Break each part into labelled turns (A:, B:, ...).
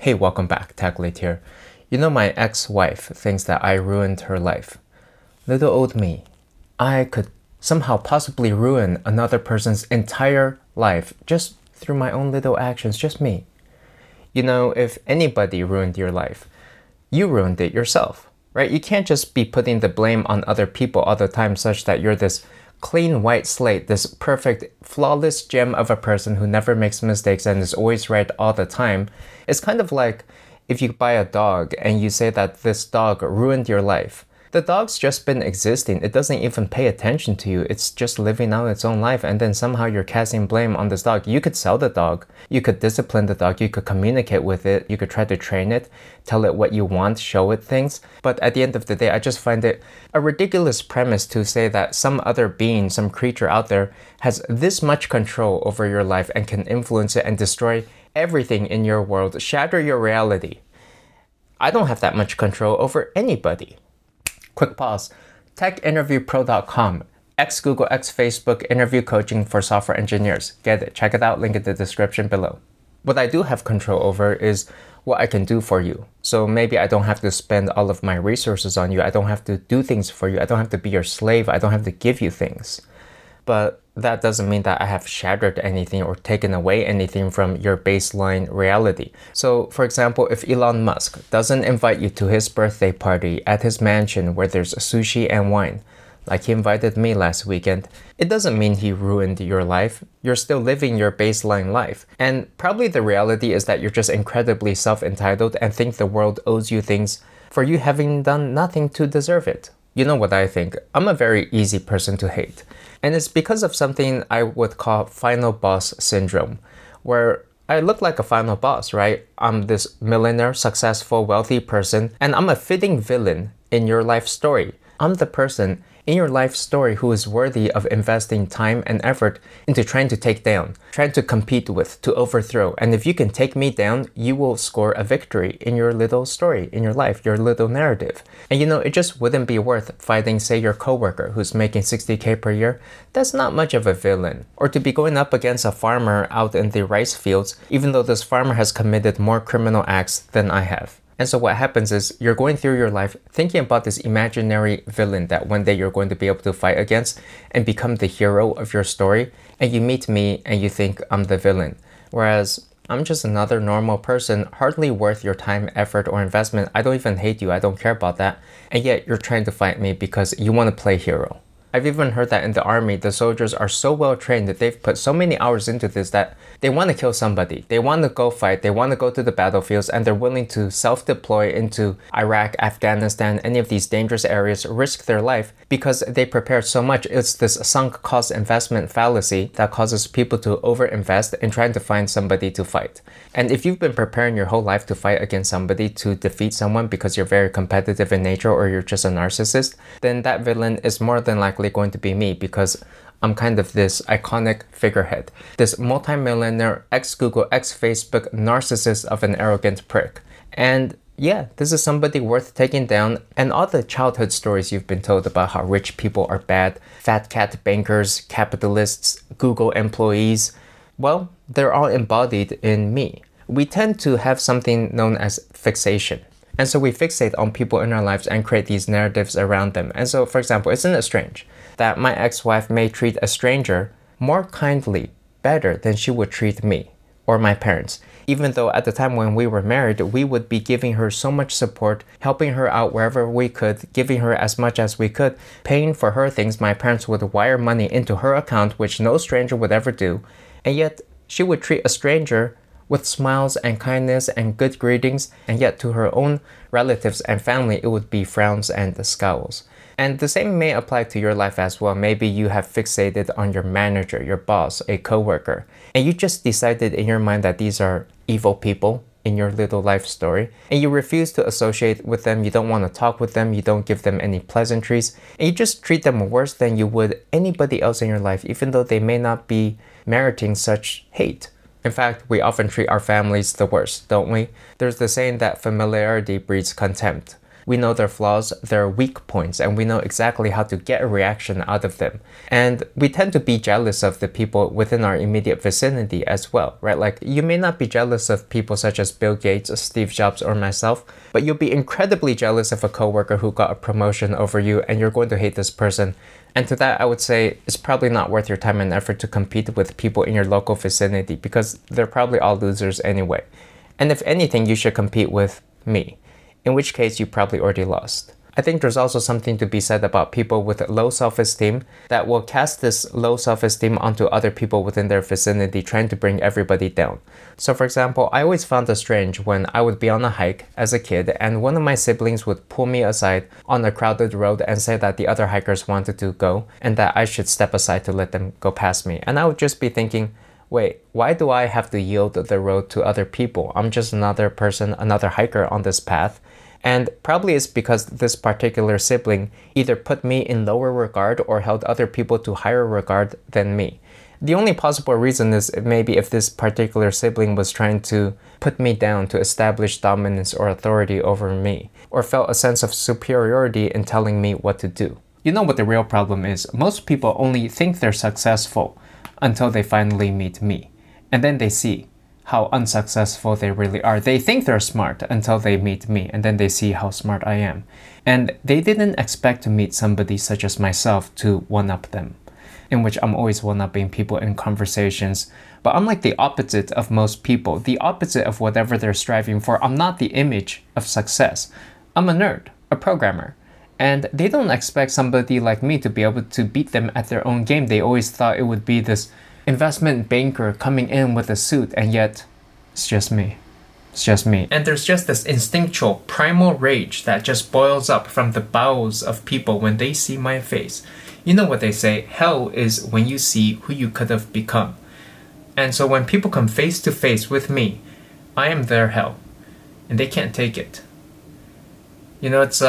A: Hey, welcome back, Taglit here. You know, my ex-wife thinks that I ruined her life. Little old me. I could somehow possibly ruin another person's entire life just through my own little actions, just me. You know, if anybody ruined your life, you ruined it yourself, right? You can't just be putting the blame on other people all the time such that you're this clean white slate, this perfect, flawless gem of a person who never makes mistakes and is always right all the time. It's kind of like if you buy a dog and you say that this dog ruined your life. The dog's just been existing. It doesn't even pay attention to you. It's just living out its own life. And then somehow you're casting blame on this dog. You could sell the dog. You could discipline the dog. You could communicate with it. You could try to train it, tell it what you want, show it things. But at the end of the day, I just find it a ridiculous premise to say that some other being, some creature out there has this much control over your life and can influence it and destroy everything in your world, shatter your reality. I don't have that much control over anybody. Quick pause. TechInterviewPro.com. Ex-Google, ex-Facebook interview coaching for software engineers. Get it. Check it out. Link in the description below. What I do have control over is what I can do for you. So maybe I don't have to spend all of my resources on you. I don't have to do things for you. I don't have to be your slave. I don't have to give you things. But that doesn't mean that I have shattered anything or taken away anything from your baseline reality. So, for example, if Elon Musk doesn't invite you to his birthday party at his mansion where there's sushi and wine, like he invited me last weekend, it doesn't mean he ruined your life. You're still living your baseline life. And probably the reality is that you're just incredibly self-entitled and think the world owes you things for you having done nothing to deserve it. You know what I think? I'm a very easy person to hate. And it's because of something I would call final boss syndrome, where I look like a final boss, right? I'm this millionaire, successful, wealthy person, and I'm a fitting villain in your life story. I'm the person in your life story who is worthy of investing time and effort into trying to take down, trying to compete with, to overthrow. And if you can take me down, you will score a victory in your little story, in your life, your little narrative. And you know, it just wouldn't be worth fighting, say, your coworker who's making 60K per year. That's not much of a villain. Or to be going up against a farmer out in the rice fields, even though this farmer has committed more criminal acts than I have. And so what happens is you're going through your life thinking about this imaginary villain that one day you're going to be able to fight against and become the hero of your story. And you meet me and you think I'm the villain. Whereas I'm just another normal person, hardly worth your time, effort, or investment. I don't even hate you. I don't care about that. And yet you're trying to fight me because you want to play hero. I've even heard that in the army, the soldiers are so well trained that they've put so many hours into this that they want to kill somebody. They want to go fight. They want to go to the battlefields, and they're willing to self-deploy into Iraq, Afghanistan, any of these dangerous areas, risk their life because they prepared so much. It's this sunk cost investment fallacy that causes people to overinvest in trying to find somebody to fight. And if you've been preparing your whole life to fight against somebody, to defeat someone because you're very competitive in nature or you're just a narcissist, then that villain is more than likely going to be me because I'm kind of this iconic figurehead, this multi-millionaire, ex-Google, ex-Facebook narcissist of an arrogant prick. And yeah, this is somebody worth taking down. And all the childhood stories you've been told about how rich people are bad, fat cat bankers, capitalists, Google employees, well, they're all embodied in me. We tend to have something known as fixation. And so we fixate on people in our lives and create these narratives around them. And so, for example, isn't it strange that my ex-wife may treat a stranger more kindly, better than she would treat me or my parents? Even though at the time when we were married, we would be giving her so much support, helping her out wherever we could, giving her as much as we could, paying for her things. My parents would wire money into her account, which no stranger would ever do. And yet she would treat a stranger with smiles and kindness and good greetings, and yet to her own relatives and family, it would be frowns and scowls. And the same may apply to your life as well. Maybe you have fixated on your manager, your boss, a coworker, and you just decided in your mind that these are evil people in your little life story, and you refuse to associate with them. You don't want to talk with them. You don't give them any pleasantries, and you just treat them worse than you would anybody else in your life, even though they may not be meriting such hate. In fact, we often treat our families the worst, don't we? There's the saying that familiarity breeds contempt. We know their flaws, their weak points, and we know exactly how to get a reaction out of them. And we tend to be jealous of the people within our immediate vicinity as well, right? Like, you may not be jealous of people such as Bill Gates, Steve Jobs, or myself, but you'll be incredibly jealous of a coworker who got a promotion over you, and you're going to hate this person. And to that, I would say it's probably not worth your time and effort to compete with people in your local vicinity, because they're probably all losers anyway. And if anything, you should compete with me, in which case you probably already lost. I think there's also something to be said about people with low self-esteem that will cast this low self-esteem onto other people within their vicinity, trying to bring everybody down. So for example, I always found it strange when I would be on a hike as a kid and one of my siblings would pull me aside on a crowded road and say that the other hikers wanted to go and that I should step aside to let them go past me. And I would just be thinking, wait, why do I have to yield the road to other people? I'm just another person, another hiker on this path. And probably it's because this particular sibling either put me in lower regard or held other people to higher regard than me. The only possible reason is maybe if this particular sibling was trying to put me down to establish dominance or authority over me, or felt a sense of superiority in telling me what to do. You know what the real problem is? Most people only think they're successful until they finally meet me. And then they see how unsuccessful they really are. They think they're smart until they meet me, and then they see how smart I am. And they didn't expect to meet somebody such as myself to one-up them, in which I'm always one-upping people in conversations. But I'm like the opposite of most people, the opposite of whatever they're striving for. I'm not the image of success. I'm a nerd, a programmer. And they don't expect somebody like me to be able to beat them at their own game. They always thought it would be this investment banker coming in with a suit, and yet it's just me. It's just me. And there's just this instinctual, primal rage that just boils up from the bowels of people when they see my face. You know what they say, hell is when you see who you could have become. And so when people come face to face with me, I am their hell, and they can't take it. You know, it's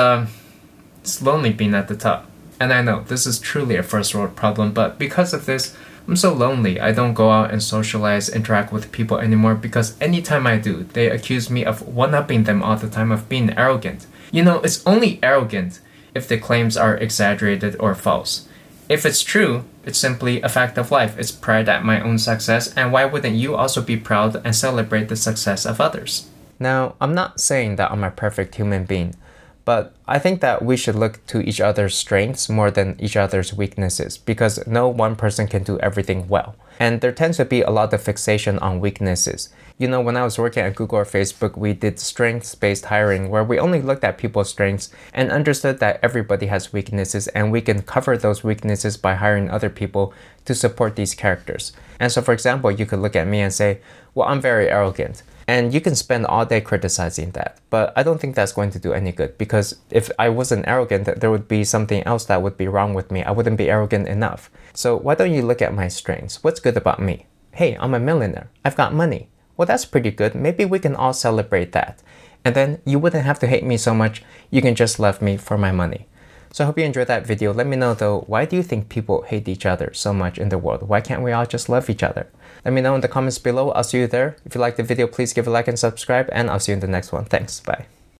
A: lonely being at the top. And I know, this is truly a first world problem, but because of this, I'm so lonely. I don't go out and socialize, interact with people anymore, because anytime I do, they accuse me of one-upping them all the time, of being arrogant. You know, it's only arrogant if the claims are exaggerated or false. If it's true, it's simply a fact of life. It's pride at my own success, and why wouldn't you also be proud and celebrate the success of others? Now, I'm not saying that I'm a perfect human being, but I think that we should look to each other's strengths more than each other's weaknesses, because no one person can do everything well. And there tends to be a lot of fixation on weaknesses. You know, when I was working at Google or Facebook, we did strengths-based hiring, where we only looked at people's strengths and understood that everybody has weaknesses, and we can cover those weaknesses by hiring other people to support these characters. And so, for example, you could look at me and say, well, I'm very arrogant. And you can spend all day criticizing that, but I don't think that's going to do any good, because if I wasn't arrogant, there would be something else that would be wrong with me. I wouldn't be arrogant enough. So why don't you look at my strengths? What's good about me? Hey, I'm a millionaire. I've got money. Well, that's pretty good. Maybe we can all celebrate that. And then you wouldn't have to hate me so much. You can just love me for my money. So I hope you enjoyed that video. Let me know though, why do you think people hate each other so much in the world? Why can't we all just love each other? Let me know in the comments below. I'll see you there. If you liked the video, please give a like and subscribe, and I'll see you in the next one. Thanks. Bye.